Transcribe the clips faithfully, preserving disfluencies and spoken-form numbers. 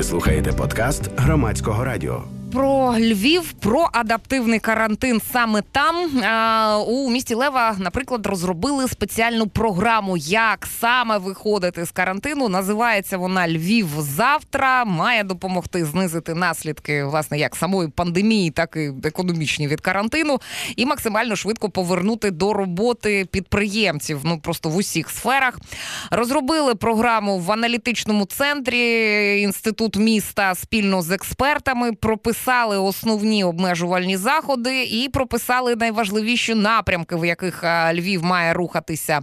Ви слухаєте подкаст Громадського радіо. Про Львів, про адаптивний карантин саме там. А, у місті Лева, наприклад, розробили спеціальну програму, як саме виходити з карантину. Називається вона «Львів завтра». Має допомогти знизити наслідки, власне, як самої пандемії, так і економічні від карантину. І максимально швидко повернути до роботи підприємців, ну просто в усіх сферах. Розробили програму в аналітичному центрі Інститут міста спільно з експертами, прописали Прописали основні обмежувальні заходи і прописали найважливіші напрямки, в яких Львів має рухатися.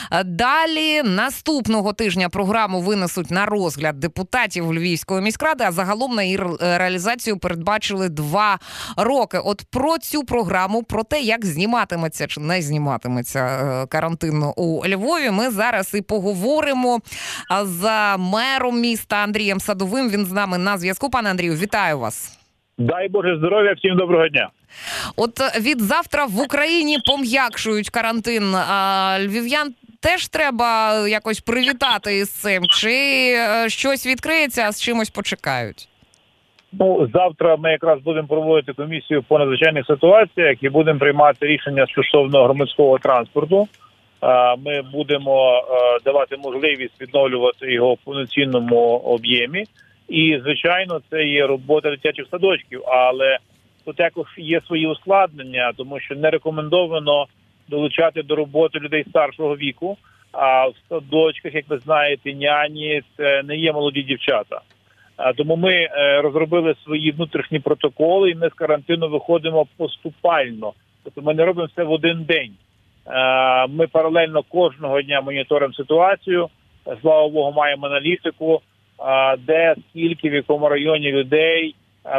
Далі наступного тижня програму винесуть на розгляд депутатів Львівської міськради, а загалом на її реалізацію передбачили два роки. От про цю програму, про те, як зніматиметься чи не зніматиметься карантин у Львові, ми зараз і поговоримо з мером міста Андрієм Садовим. Він з нами на зв'язку. Пане Андрію, вітаю вас. Дай Боже здоров'я, всім доброго дня. От від завтра в Україні пом'якшують карантин. А львів'ян теж треба якось привітати із цим? Чи щось відкриється, а з чимось почекають? Ну, завтра ми якраз будемо проводити комісію по надзвичайних ситуаціях і будемо приймати рішення стосовно громадського транспорту. Ми будемо давати можливість відновлювати його в повноцінному об'ємі. І, звичайно, це є робота дитячих садочків, але тут також є свої ускладнення, тому що не рекомендовано долучати до роботи людей старшого віку, а в садочках, як ви знаєте, няні – це не є молоді дівчата. Тому ми розробили свої внутрішні протоколи, і ми з карантину виходимо поступально. Тобто ми не робимо все в один день. Ми паралельно кожного дня моніторимо ситуацію, слава Богу, маємо аналітику, де, скільки, в якому районі людей,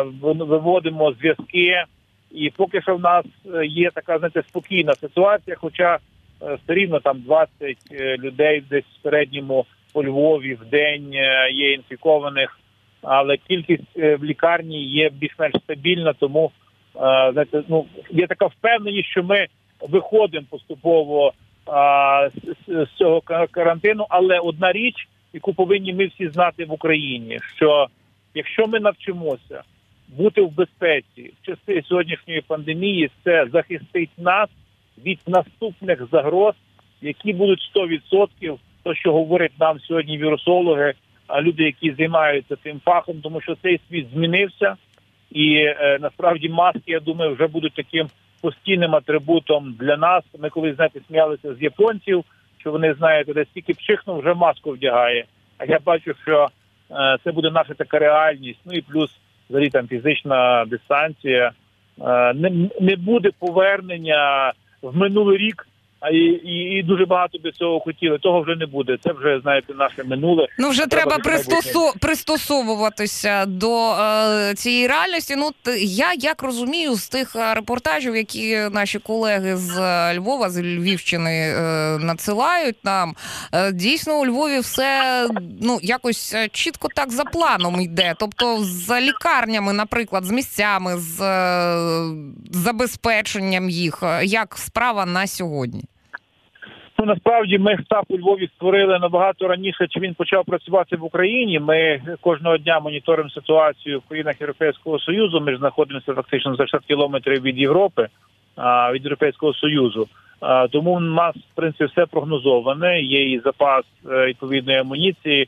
виводимо зв'язки. І поки що в нас є така, знаєте, спокійна ситуація, хоча все рівно там двадцять людей десь в середньому по Львові в день є інфікованих, але кількість в лікарні є більш-менш стабільна, тому знаєте, ну, є така впевненість, що ми виходимо поступово а, з, з цього карантину, але одна річ, яку повинні ми всі знати в Україні, що якщо ми навчимося бути в безпеці в часи сьогоднішньої пандемії, це захистить нас від наступних загроз, які будуть сто відсотків, то, що говорять нам сьогодні вірусологи, люди, які займаються цим фахом, тому що цей світ змінився, і е, насправді маски, я думаю, вже будуть таким постійним атрибутом для нас. Ми колись, знаєте, сміялися з японців, що вони, знаєте, десь тільки пчихнув, вже маску вдягає. А я бачу, що е, це буде наша така реальність. Ну і плюс, взагалі, там фізична дистанція. Е, не, не буде повернення в минулий рік, а і, і, і дуже багато би цього хотіли. Того вже не буде. Це вже, знаєте, наше минуле. Ну, вже треба, треба пристосу... пристосовуватися до е, цієї реальності. Ну, я, як розумію, з тих репортажів, які наші колеги з Львова, з Львівщини е, надсилають нам, е, дійсно у Львові все, ну, якось чітко так за планом йде. Тобто з лікарнями, наприклад, з місцями, з е, забезпеченням їх. Як справа на сьогодні? Ну, насправді, ми штаб у Львові створили набагато раніше, чи він почав працювати в Україні. Ми кожного дня моніторимо ситуацію в країнах Європейського Союзу. Ми ж знаходимося фактично за шістдесят кілометрів від Європи, від Європейського Союзу. Тому у нас, в принципі, все прогнозоване. Є і запас відповідної амуніції,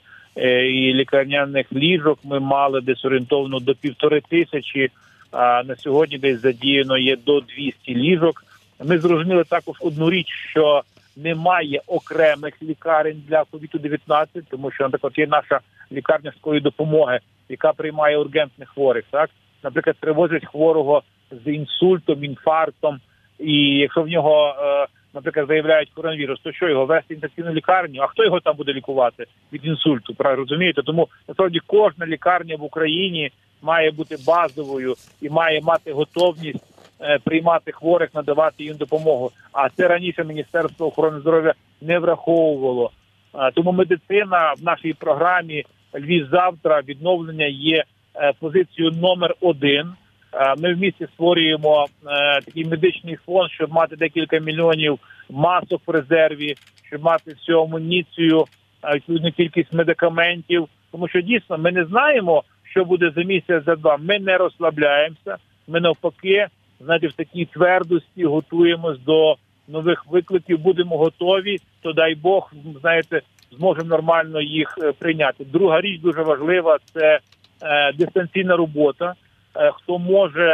і лікарняних ліжок. Ми мали десь орієнтовно до півтори тисячі. На сьогодні десь задіяно є до двісті ліжок. Ми зрозуміли також одну річ, що немає окремих лікарень для ковід дев'ятнадцять, тому що, наприклад, є наша лікарня швидкої допомоги, яка приймає ургентних хворих. Так, наприклад, привозять хворого з інсультом, інфарктом, і якщо в нього, наприклад, заявляють коронавірус, то що, його вести в інфекційну лікарню? А хто його там буде лікувати від інсульту? Правильно розумієте? Тому, насправді, кожна лікарня в Україні має бути базовою і має мати готовність приймати хворих, надавати їм допомогу. А це раніше Міністерство охорони здоров'я не враховувало. Тому медицина в нашій програмі «Львів завтра» відновлення є позицією номер один. Ми в місті створюємо такий медичний фонд, щоб мати декілька мільйонів масок в резерві, щоб мати всю амуніцію, відповідну кількість медикаментів. Тому що дійсно ми не знаємо, що буде за місяць, за два. Ми не розслабляємося, ми навпаки, знаєте, в такій твердості готуємось до нових викликів, будемо готові, то дай Бог, знаєте, зможемо нормально їх е, прийняти. Друга річ дуже важлива – це е, дистанційна робота. Е, хто може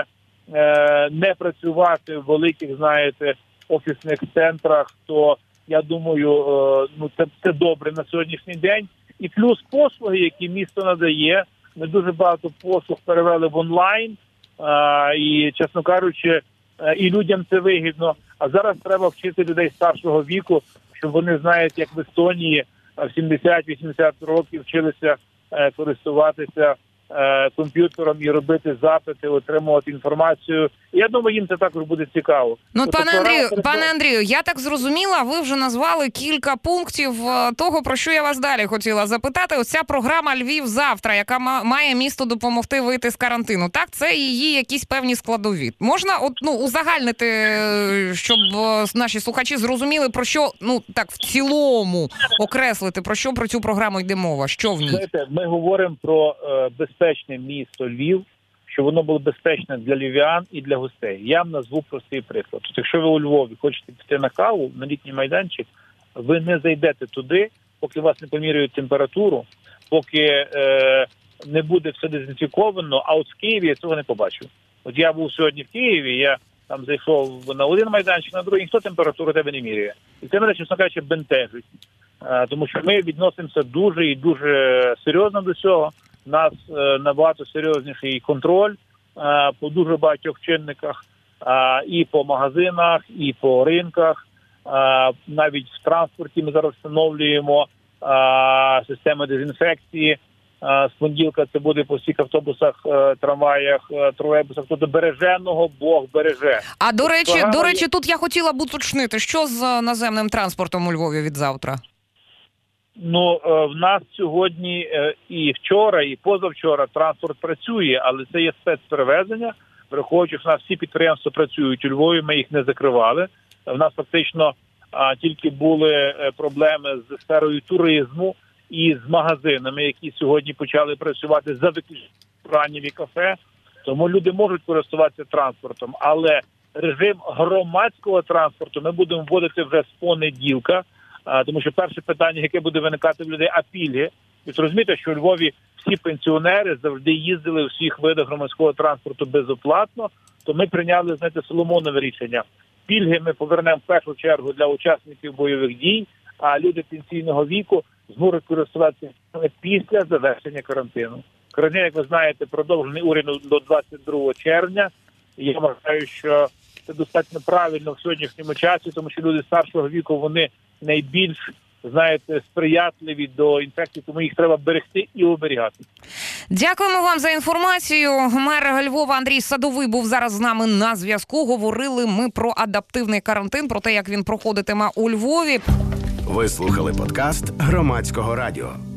е, не працювати в великих, знаєте, офісних центрах, то, я думаю, е, ну це, це добре на сьогоднішній день. І плюс послуги, які місто надає, ми дуже багато послуг перевели в онлайн, е, і, чесно кажучи, е, і людям це вигідно. А зараз треба вчити людей старшого віку, щоб вони, знають, як в Естонії в сімдесят-вісімдесят років вчилися е, користуватися е, комп'ютером і робити запити, отримувати інформацію. І я думаю, їм це також буде цікаво. Ну, Тобто, пане Андрію, пора... пане Андрію, я так зрозуміла, ви вже назвали кілька пунктів того, про що я вас далі хотіла запитати. Ось ця програма «Львів завтра», яка має місту допомогти вийти з карантину. Так, це її якісь певні складові. Можна от, ну, узагальнити, щоб наші слухачі зрозуміли, про що, ну, так, в цілому окреслити, про що про цю програму йде мова, що в ній? Знаєте, ми говоримо про е, безпечне місто Львів, щоб воно було безпечне для львів'ян і для гостей. Я вам назву простий приклад. Тобто, якщо ви у Львові хочете піти на каву, на літній майданчик, ви не зайдете туди, поки вас не поміряють температуру, поки е, не буде все дезінфіковано, а от в Києві я цього не побачив. От я був сьогодні в Києві, я там зайшов на один майданчик, на другий, ніхто температуру тебе не міряє. І це мене, чесно кажучи, бентежить. Е, тому що ми відносимося дуже і дуже серйозно до цього. У нас е, набагато серйозніший контроль е, по дуже багатьох чинниках, е, і по магазинах, і по ринках. Е, навіть в транспорті ми зараз встановлюємо е, системи дезінфекції. Е, з понеділка це буде по всіх автобусах, е, трамваях, е, тролейбусах. Тобто береженого Бог береже. А до речі, Програма до речі, є... тут я хотіла б уточнити, що з наземним транспортом у Львові від завтра? Ну, в нас сьогодні і вчора, і позавчора транспорт працює, але це є спецперевезення. Враховуючи, що у нас всі підприємства працюють у Львові, ми їх не закривали. В нас фактично а, тільки були проблеми з сферою туризму і з магазинами, які сьогодні почали працювати за виключенням і кафе. Тому люди можуть користуватися транспортом. Але режим громадського транспорту ми будемо вводити вже з понеділка. А, тому що перше питання, яке буде виникати в людей, а пільги. Ви розумієте, що у Львові всі пенсіонери завжди їздили у всіх видах громадського транспорту безоплатно, то ми прийняли, знаєте, Соломонове рішення. Пільги ми повернемо в першу чергу для учасників бойових дій, а люди пенсійного віку зможуть користуватися після завершення карантину. Карантин, як ви знаєте, продовжений урядом до двадцять другого червня. І я вважаю, що це достатньо правильно в сьогоднішньому часі, тому що люди старшого віку, вони найбільш, знаєте, сприятливі до інфекції, тому їх треба берегти і оберігати. Дякуємо вам за інформацію. Мер Львова Андрій Садовий був зараз з нами на зв'язку. Говорили ми про адаптивний карантин, про те, як він проходитиме у Львові. Ви слухали подкаст Громадського радіо.